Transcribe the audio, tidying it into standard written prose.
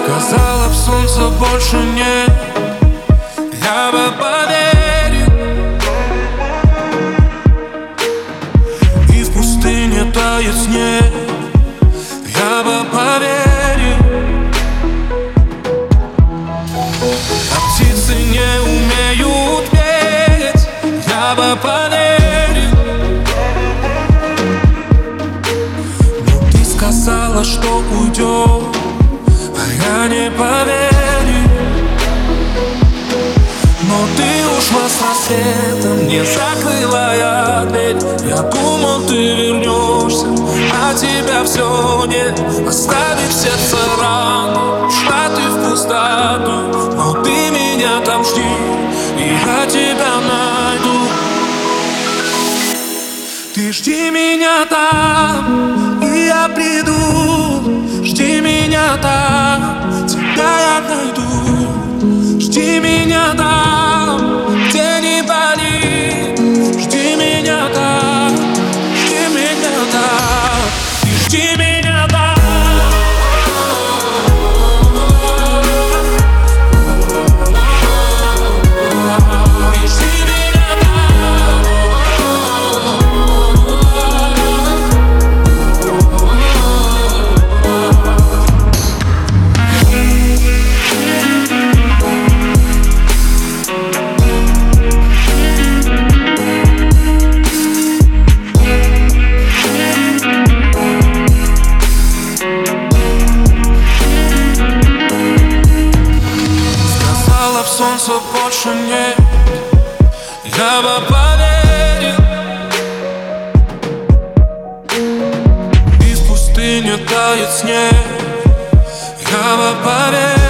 Сказала б, солнца больше нет, я бы поверил. И в пустыне тает снег, я бы поверил. А птицы не умеют петь, я бы поверил. Но ты сказала, что уйдешь, а я не поверил. Но ты ушла с рассветом, не закрыла я дверь. Я думал, ты вернешься, а тебя все нет. Оставив сердце рану, ушла ты в пустоту. Но ты меня там жди, и я тебя найду. Ты жди меня там, и я приду. Жди меня там, тебя я найду. Жди меня там, где не болит. Жди меня там, жди меня там. И жди меня там. И жди меня там. Солнца больше нет, я бы поверил. И в пустыне тает снег, я бы поверил.